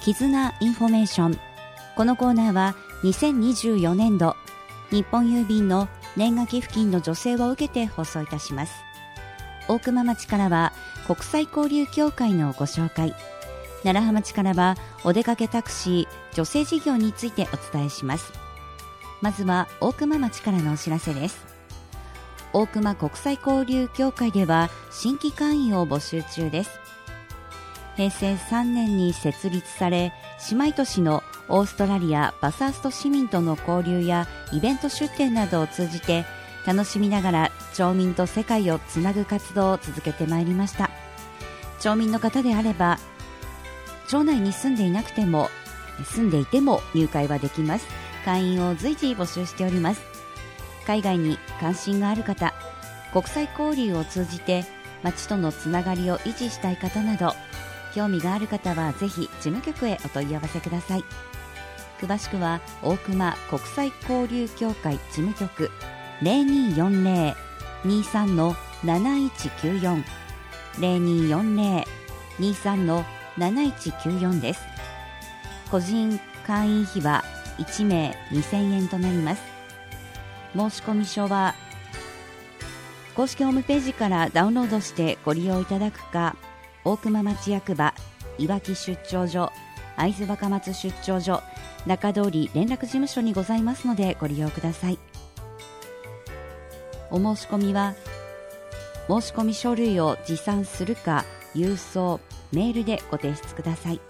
絆インフォメーション。このコーナーは2024年度日本郵便の年賀寄付金の助成を受けて放送いたします。大熊町からは国際交流協会のご紹介、楢葉町からはお出かけタクシー助成事業についてお伝えします。まずは大熊町からのお知らせです。大熊国際交流協会では新規会員を募集中です。平成3年に設立され、姉妹都市のオーストラリアバサースト市民との交流やイベント出展などを通じて楽しみながら町民と世界をつなぐ活動を続けてまいりました。町民の方であれば町内に住んでいなくても住んでいても入会はできます。会員を随時募集しております。海外に関心がある方、国際交流を通じて町とのつながりを維持したい方など、興味がある方はぜひ事務局へお問い合わせください。詳しくは大熊国際交流協会事務局 0240-23-7194 0240-23-7194 です。個人会員費は1名2000円となります。申込書は公式ホームページからダウンロードしてご利用いただくか、大熊町役場、いわき出張所、会津若松出張所、中通り連絡事務所にございますのでご利用ください。お申し込みは申し込み書類を持参するか郵送、メールでご提出ください。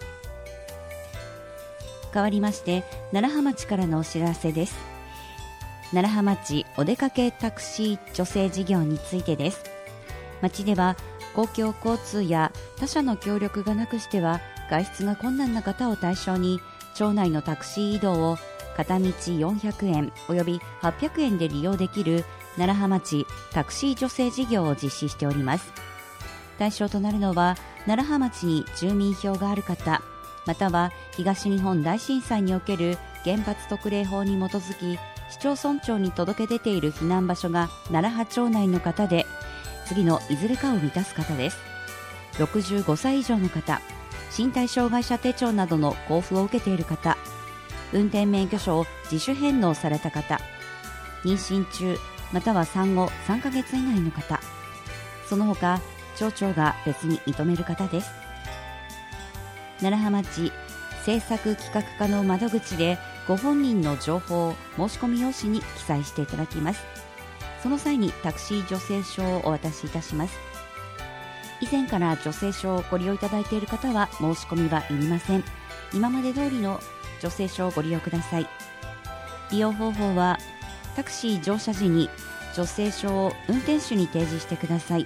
代わりまして楢葉町からのお知らせです。楢葉町お出かけタクシー助成事業についてです。町では公共交通や他社の協力がなくしては外出が困難な方を対象に、町内のタクシー移動を片道400円および800円で利用できる楢葉町タクシー助成事業を実施しております。対象となるのは楢葉町に住民票がある方、または東日本大震災における原発特例法に基づき市町村長に届け出ている避難場所が楢葉町内の方で、次のいずれかを満たす方です。65歳以上の方、身体障害者手帳などの交付を受けている方、運転免許証を自主返納された方、妊娠中または産後3ヶ月以内の方、その他町長が別に認める方です。楢葉町政策企画課の窓口でご本人の情報を申し込み用紙に記載していただきます。その際にタクシー助成証をお渡しいたします。以前から助成証をご利用いただいている方は申し込みはいりません。今まで通りの助成証をご利用ください。利用方法はタクシー乗車時に助成証を運転手に提示してください。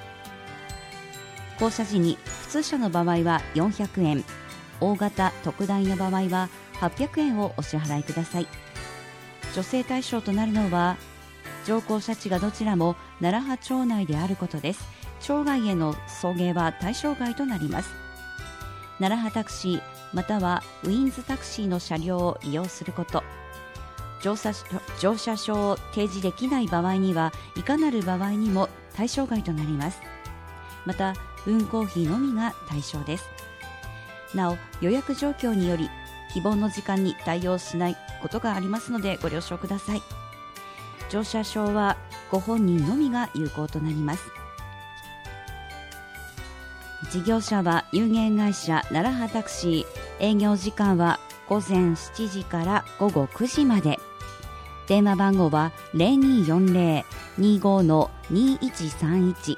降車時に普通車の場合は400円、大型特大の場合は800円をお支払いください。助成対象となるのは乗降車地がどちらも楢葉町内であることです。町外への送迎は対象外となります。楢葉タクシーまたはウィンズタクシーの車両を利用すること、乗車証を提示できない場合にはいかなる場合にも対象外となります。また運行費のみが対象です。なお予約状況により希望の時間に対応しないことがありますのでご了承ください。乗車証はご本人のみが有効となります。事業者は有限会社楢葉タクシー、営業時間は午前7時から午後9時まで。電話番号は 0240-25-2131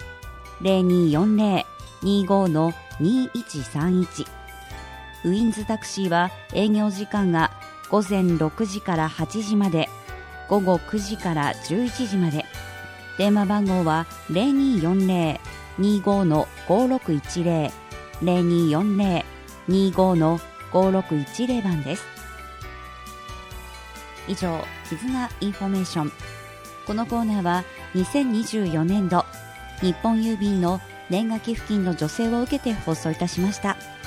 0240-25-2131。ウィンズタクシーは営業時間が午前6時から8時まで、午後9時から11時まで。電話番号は 0240-25-5610 0240-25-5610 番です。以上、絆インフォメーション。このコーナーは2024年度日本郵便の年賀寄付金の助成を受けて放送いたしました。